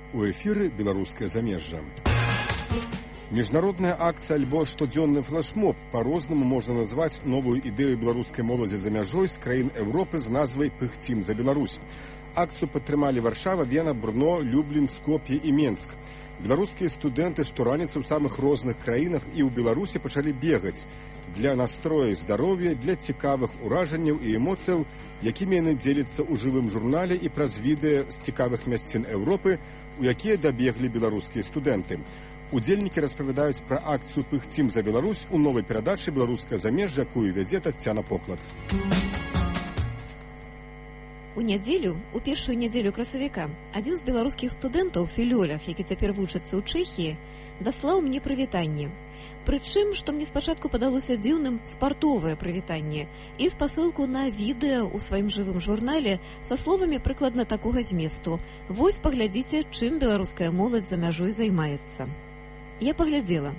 У эфіры беларускае замежжа. Міжнародная акцыя альбо штодзённы флэшмоб па-рознаму можна назваць новую ідэю беларускай моладзі за мяжой з краін Еўропы з назвай «Пыхцім за Беларусь». Акцыю падтрымалі Варшава, Вена, Брно, Люблін, Скоп'е і Менск. Беларускія студэнты штораніцы ў самых розных краінах і ў Беларусі пачалі бегаць для настроя і здароўя, для цікавых уражанняў і эмоцыяў, якімі яны дзеляцца ў жывым журнале і праз відэа з цікавых мясцін Еўропы, у якія дабеглі беларускія студэнты. Удзельнікі распавядаюць пра акцыю «Пыхцім за Беларусь» у новай перадачы «Беларускае замежжа», якую вядзе Таццяна Поклад. У нядзелю, у першую нядзелю красавіка, адзін з беларускіх студэнтаў у філёлях, які цяпер вучыцца ў Чэхіі, даслаў мне прывітанне. Прычым, што мне спачатку падалося дзіўным, спартовае прывітанне і спасылку на відэа ў сваім жывым журнале са словамі прыкладна такога зместу: «Вось паглядзіце, чым беларуская моладзь за мяжой займаецца». Я паглядзела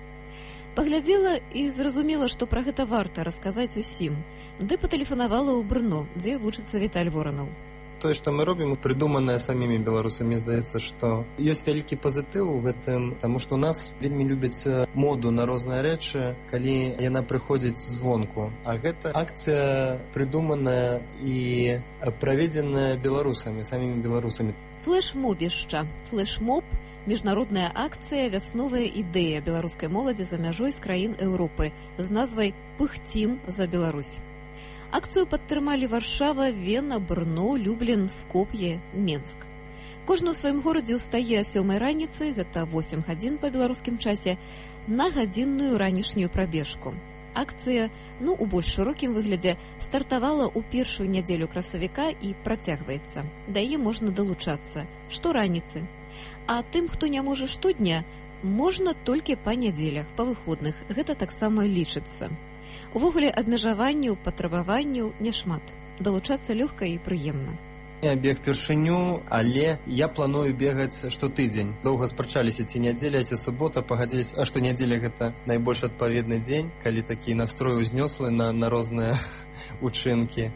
і зразумела, што пра гэта варта расказаць усім, ды патэлефанавала ў Брно, дзе вучыцца Віталь Воранаў. Тое, што мы робім, прыдуманае самімі беларусамі, здаецца, што ёсць вялікі пазітыў у гэтым, таму што ў нас вельмі любяць моду на розныя рэчы, калі яна прыходзіць звонку. А гэта акцыя прыдуманая і праведзеная беларусамі, самімі беларусамі. Флэшмобішча. Флэшмоб – міжнародная акцыя, вясновая ідэя беларускай моладзі за мяжой з краін Еўропы з назвай «Пыхцім за Беларусь». Акцыю падтрымалі Варшава, Вена, Брно, Люблін, Скоп'е, Менск. Кожны ў сваім горадзе ўстае о 7 раніцы, гэта 8 гадзін па беларускім часе, на гадзінную ранішнюю прабежку. Акцыя, у больш шырокім выглядзе, стартавала ў першую нядзелю красавіка і працягваецца. Да яе можна далучацца штораніцы. А тым, хто не можа штодня, можна толькі па нядзелях, па выходных. Гэта таксама лічыцца. Увогуле абмежаванняў, патрабаванняў няшмат. Далучацца лёгка і прыемна. Я бег першыню, але я планую бегаць штотыдзень. Доўга спрачаліся, ці нядзеля, ці субота, пагадзіліся, што нядзеля гэта найбольш адпаведны дзень, калі такі настрой узнёслы на розныя учынкі.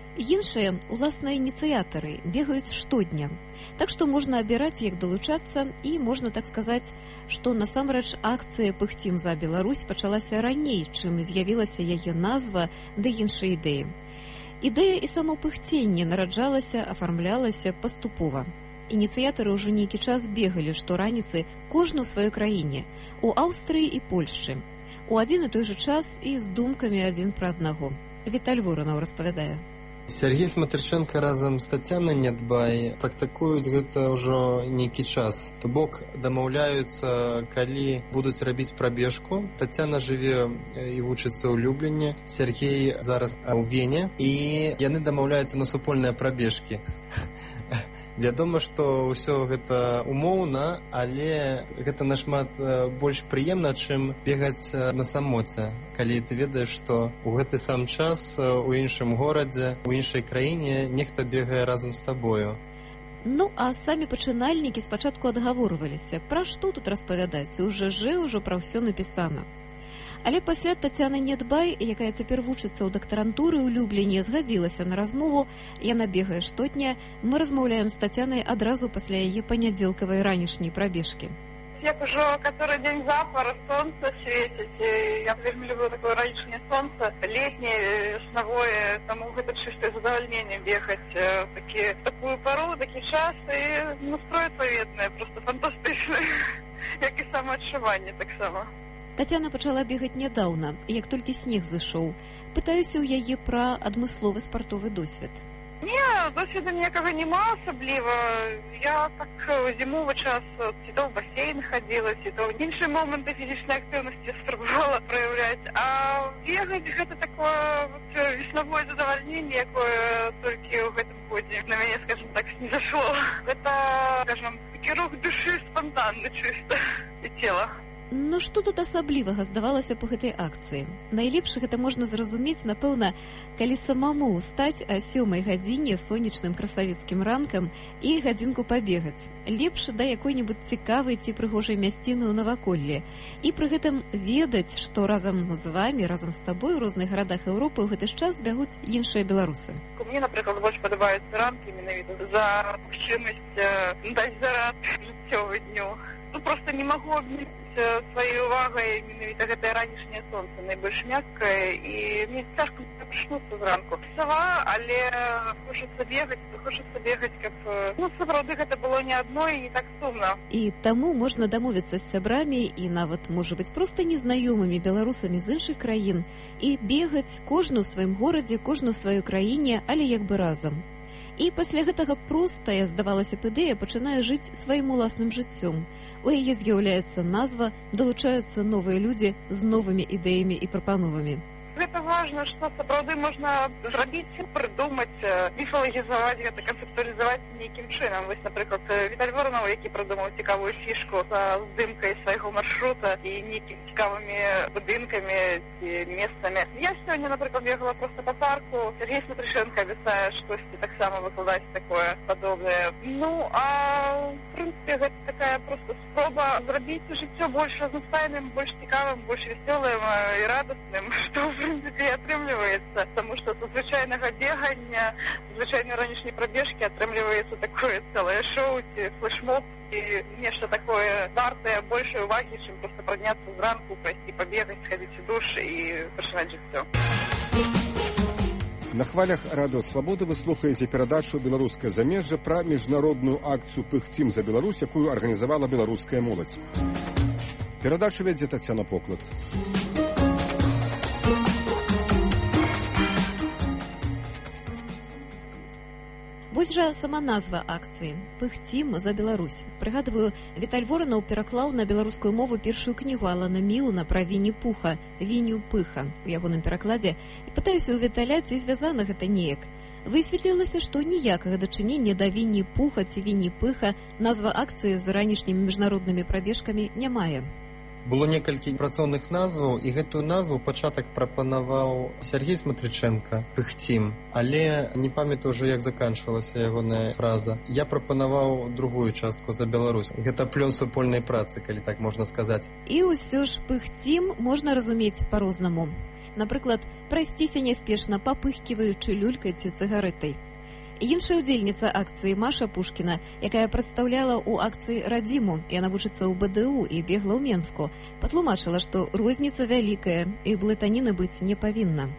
Іншыя, уласна, ініцыятары бегаюць штодня. Так што можна абіраць, як далучацца, і можна так сказаць, што насамрэч акцыя «Пыхцім за Беларусь» пачалася раней, чым з'явілася яе назва ды іншыя ідэі. Ідэя і само пыхценне нараджалася, афармлялася паступова. Ініцыятары ўжо нейкі час бегалі штораніцы кожны ў сваёй краіне, у Аўстрыі і Польшчы. У адзін і той жа час і з думкамі адзін пра аднаго. Віталь Воранаў распавядае. Сергей Смотриченко разам з Таццянай Нядбай практыкуюць гэта ўжо нейкі час. То бок дамаўляюцца, калі будуць рабіць прабежку. Таццяна жыве і вучыцца ў Любліне, Сергей зараз у Вене, і яны дамаўляюцца на супольныя прабежкі. Вядома, што ўсё гэта умоўна, але гэта нашмат больш прыемна, чым бегаць на самоце. Калі ты ведаеш, што ў гэты сам час у іншым горадзе, у іншай краіне нехта бегае разам з табою. А самі пачынальнікі спачатку адгаворваліся, пра што тут распавядаць, ўжо пра ўсё напісана. Але пасля Таццяна Нядбай, якая цяпер вучыцца ў дактарантуры ў Любліне, згадзілася на размову, яна бегае штодня, мы размаўляем з Таццянай адразу пасля яе панядзелкавай ранішняй прабежкі. Як ужо который дзень запар, сонца свеціць, я вельмі люблю такое ранішняе сонца, летняе, веснавое, таму гэта чыстае задавальненне бегаць такую пару, такі час, і настрой адпаведны, проста фантастычны, як і самаадчуванне таксама. Таццяна пачала бегаць нядаўна, як толькі снег зышоў. Пытаюся ў яе пра адмысловы спартовы досвед. Не, досведу ніякага няма асабліва. Я так зімовы час ці то ў басейн хадзіла, ці то ў іншыя моманты фізічнай актыўнасці спрабавала праяўляць. А бегаць гэта такое веснавое задавальненне, якое толькі ў гэтым годзе на мяне, скажем так, не зашло. Гэта, скажем, такі рух душы спантанны чыста і цела. Што тут асаблівага здавалася па гэтай акцыі? Найлепш гэта можна зразумець, напэўна, калі самому ўстаць о 7 гадзіне сонечным красавіцкім ранкам і гадзінку пабегаць. Лепш да якой-небудзь цікавай ці прыгожай мясціны ў наваколлі. І пры гэтым ведаць, што разам з вамі, разам з табой у розных гарадах Еўропы ў гэты час бягуць іншыя беларусы. Мне, напрыклад, больш падабаюцца ранкі менавіта за магчымасць даць зарад жыцця. жыццёвы дню. Просто не магу абмерыць сваёй увагай менавіта гэтае ранішняе сонца, найбольш мяккае, і мне цяжка прачнуцца зранку. Сава, але хочацца бегаць, каб сапраўды гэта было не адно і не так сумна. І таму можна дамовіцца з сябрамі і нават, можа быць, проста незнаёмымі беларусамі з іншых краін і бегаць кожны ў сваім горадзе, кожны ў сваёй краіне, але як бы разам. І пасля гэтага простая, здавалася б, ідэя пачынае жыць сваім уласным жыццём. У яе з'яўляецца назва, далучаюцца новыя людзі з новымі ідэямі і прапановамі. Гэта важна, што сапраўды можна зрабіць, прыдумаць, міфалагізаваць гэта, канцэптуалізаваць нейкім чынам. Вось, напрыклад, Віталь Воранаў, які прыдумаў цікавую фішку са здымкай свайго маршрута і нейкімі цікавымі будынкамі ці месцамі. Я сёння, напрыклад, бегала проста па парку. Сергей Смотрышенко абяцае штосьці таксама выкладаць такое падобнае. А в прынцыпе, гэта такая проста спроба зрабіць жыццё больш разнастайным, больш цікавым, больш весёлым і радасным, што в прынцыпе атрымліваецца, таму што са звычайнага бегання, звычайнай ранішняй прабежкі атрымліваецца такое цэлае шоу ці флешмоб, і нешта такое вартае большай увагі, чым проста падняцца зранку, прайсці пабегаць, схадзіць у душ і пачынаць жыццё. На хвалях Радыё Свабода вы слухаеце перадачу «Беларускае замежжа» пра міжнародную акцыю «Пыхцім за Беларусь», якую арганізавала беларуская моладзь. Перадачу вядзе Тацяна Поклад. Вось жа сама назва акцыі «Пыхцім за Беларусь». Прыгадваю, Віталь Воранаў пераклаў на беларускую мову першую кнігу Алана Мілна пра Вінні-Пуха «Вінню-Пыха» у ягоным перакладзе, і пытаюся ў Віталя, ці звязана гэта неяк. Высветлілася, што ніякага дачынення да Вінні-Пуха ці Вінні-Пыха назва акцыі з ранішнімі міжнароднымі прабежкамі не мае. Было некалькі працоўных назваў, і гэтую назву пачатак прапанаваў Сергей Смотрыченко «Пыхцім», але не памятаю ўжо, як заканчвалася ягоная фраза. Я прапанаваў другую частку «За Беларусь». Гэта плён супольнай працы, калі так можна сказаць. І ўсё ж «Пыхцім» можна разумець па-рознаму. Напрыклад, прайсціся няспешна, папыхківаючы люлькай ці цыгарэтай. Іншая ўдзельніца акцыі Маша Пушкіна, якая прадстаўляла ў акцыі радзіму, яна вучыцца ў БДУ і бегла ў Менску, патлумачыла, што розніца вялікая і блытаніны быць не павінна.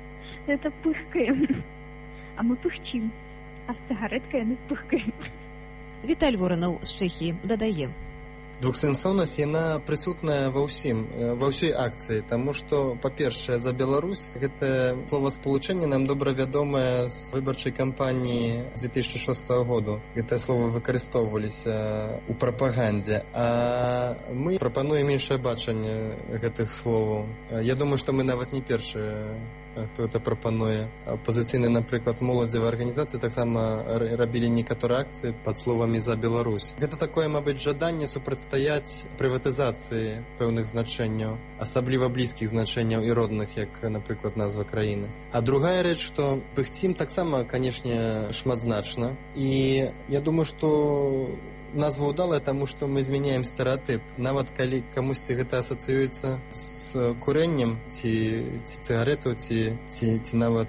Это пыхкаем, а мы пыхчим, а з цыгарэткай яны пыхкаем. Віталь Воранаў з Чэхіі дадае. Двухсэнсоўнасць, яна прысутная ва ўсёй акцыі, таму што, па-першае, «За Беларусь» гэтае словаспалучэнне нам добра вядомае з выбарчай кампаніі 2006 году. Гэтае слово выкарыстоўваліся ў прапагандзе, а мы прапануем іншае бачанне гэтых словаў. Я думаю, што мы нават не першыя, хто гэта прапануе. Апазіцыйныя, напрыклад, моладзевыя арганізацыі таксама рабілі некаторыя акцыі пад словамі «За Беларусь». Гэта такое, мабыць, жаданне супрацьстаяць прыватызацыі пэўных значэнняў, асабліва блізкіх значэнняў і родных, як, напрыклад, назва краіны. А другая рэч, што «Пыхцім» таксама, канешне, шматзначна. І я думаю, што назва ўдалая, таму што мы змяняем стэрэатып. Нават калі камусьці гэта асацыюецца з курэннем ці цыгаретаў, ці нават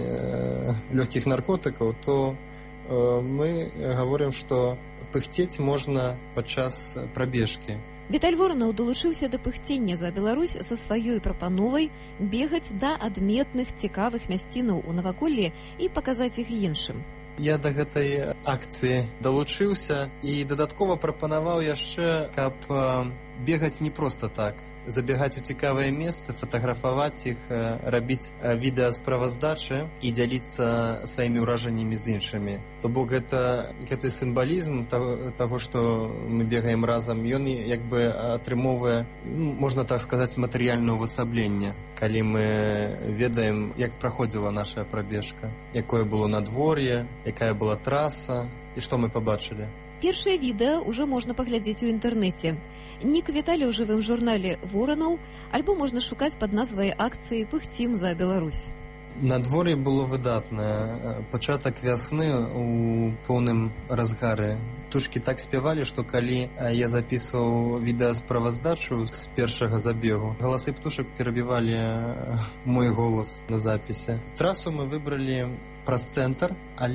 лёгкіх наркотыкаў, то мы гаворым, што пыхцець можна падчас прабежкі. Віталь Воранаў далучыўся да пыхцення за Беларусь са сваёй прапановай бегаць да адметных цікавых мясцінаў у наваколлі і паказаць іх іншым. Я да гэтай акцыі далучыўся і дадаткова прапанаваў яшчэ, каб бегаць не проста так. Забегаць у цікавыя месцы, фатаграфаваць іх, рабіць відэасправаздачы і дзяліцца сваімі ўражаннямі з іншымі. То бок гэты сімвалізм таго, што мы бегаем разам, ён як бы атрымоўвае, можна так сказаць, матэрыяльнае ўвасабленне, калі мы ведаем, як праходзіла наша прабежка, якое было надвор'е, якая была траса і што мы пабачылі. Першае відэа ўжо можна паглядзець у інтэрнэце. Нік Віталі ў жывым журнале «Воранаў», альбо можна шукаць пад назвай акцыі «Пыхцім за Беларусь». Надвор'е было выдатнае. Пачатак вясны у поўным разгары. Птушкі так спявалі, што калі я запісваў відэасправаздачу з першага забегу, галасы птушак перабівалі мой голас на запісе. Трасу мы выбралі праз цэнтр,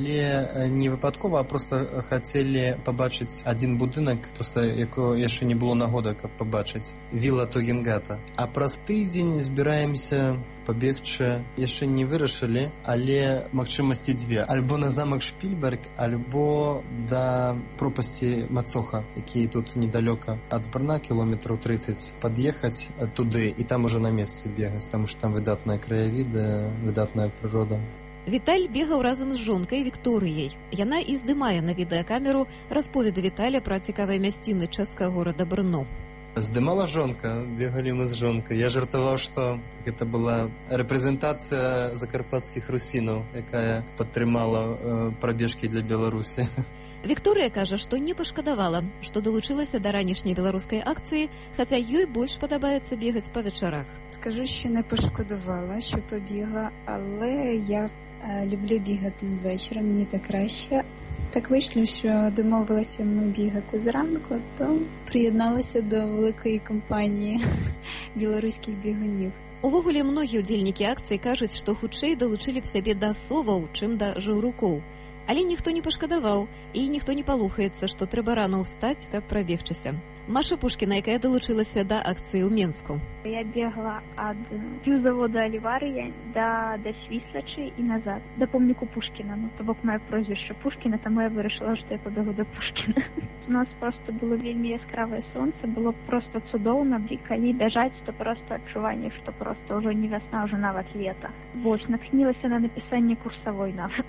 але не выпадкова, а проста хацелі пабачыць адзін будынак, проста якого яшчэ не было нагоды, каб пабачыць. Віла Тогенгата. А праз тыдзень збіраемся пабегчы, яшчэ не вырашылі, але магчымасці дзве. Альбо на замак Шпільберг, альбо да пропасці Мацоха, які тут недалёка ад Брна, кілометраў 30, пад'ехаць туды, і там ужо на месцы бегаць, таму што там выдатныя краявіды, выдатная прырода. Віталь бегаў разам з жонкай Вікторыяй. Яна і здымае на відэакамеру расповеды Віталя пра цікавыя мясціны чэшскага горада Брно. Здымала жонка, бегалі мы з жонкай. Я жартаваў, што гэта была рэпрэзентацыя закарпатскіх русінаў, якая падтрымала прабежкі для Беларусі. Вікторыя кажа, што не пашкадавала, што далучылася да ранішняй беларускай акцыі, хаця ёй больш падабається бегаць па вечарах. Скажу, що не пошкодувала, що побігла, але я люблю бігати з вечора, мені так краще. Так вийшло, що домовилася ми бігати зранку, то приєдналася до великої компанії білоруських бігунів. Увогуле, многія ўдзельнікі акцыі кажуць, што хутчэй далучылі б сябе да соваў, чым да жаўрукоў. Але ніхто не пашкадаваў, і ніхто не палухаецца, што трэба рано ўстаць, каб прабегчыся. Маша Пушкіна, якая далучылася да акцыі ў Менску. Я бегла ад півзавода Аліварыя да Свіслачы і назад, да помніку Пушкіна. Ну, то бок моє прозвище Пушкіна, тому я вирішила, що я побегу до Пушкіна. У нас просто було вельми яскраве сонце, було просто цудоўна, і калі бяжаць, то просто адчуванне, што просто ўжо не вясна, ўжо нават лета. Вось, натхнілася на напісанне курсавой нават.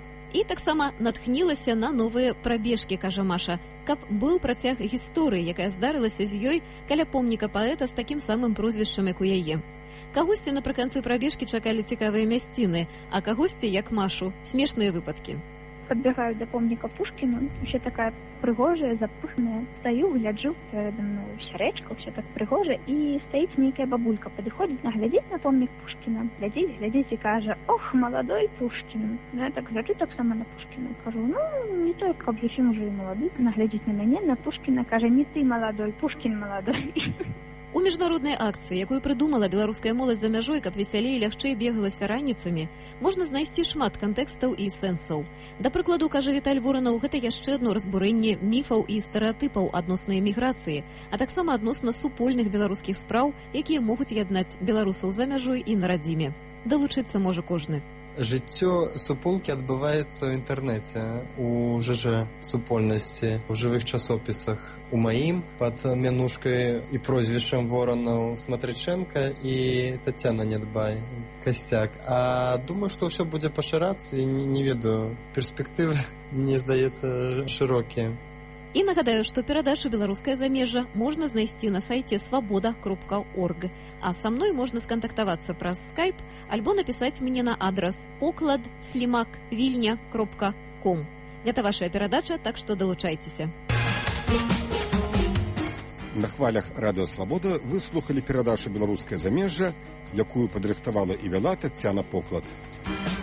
І таксама натхнілася на новыя прабежкі, кажа Маша, каб быў працяг гісторыі, якая здарылася з ёй каля помніка паэта з такім самым прозвішчам, як у яе. Кагосьці напрыканцы прабежкі чакалі цікавыя мясціны, а кагосьці, як Машу, смешныя выпадкі. Подбегаю до помника Пушкина, вообще такая пригожая, запыханная. Стою, гляджу, передо мной вся речка, все так пригоже, и стоит некая бабулька, подходит, наглядит на помник Пушкина, глядит и каже: ох, молодой Пушкин. Ну, я так гляджу так само на Пушкина, кажу: ну, не только, как зачем уже и молодой. Наглядит на меня, на Пушкина, каже: не ты молодой, Пушкин молодой. У міжнароднай акцыі, якую прыдумала беларуская моладзь за мяжой, каб весялей і лягчэй бегалася раніцамі, можна знайсці шмат кантэкстаў і сэнсаў. Да прыкладу, кажа Віталь Воранаў, гэта яшчэ адно разбурэнне міфаў і стэрэатыпаў адносна эміграцыі, а таксама адносна супольных беларускіх спраў, якія могуць яднаць беларусаў за мяжой і на радзіме. Далучыцца можа кожны. Жыццё суполкі адбываецца ў інтэрнэце, у ЖЖ супольнасці, у жывых часопісах. У маім пад мянушкай і прозвішчам Воранаў Смотрыченка і Тацяна Нядбай, Касцяк. А думаю, што ўсё будзе пашырацца, і не ведаю, перспектывы, мне здаецца, шырокія. І нагадаю, што перадачу «Беларускае замежжа» можна знайсці на сайце свабода.орг, а са мной можна скантактавацца праз скайп альбо напісаць мне на адрас poklad@vilnya.com. Гэта вашая перадача, так што далучайцеся. На хвалях Радыё Свабода вы слухалі перадачу «Беларускае замежжа», якую падрыхтавала і вяла Тацяна Поклад.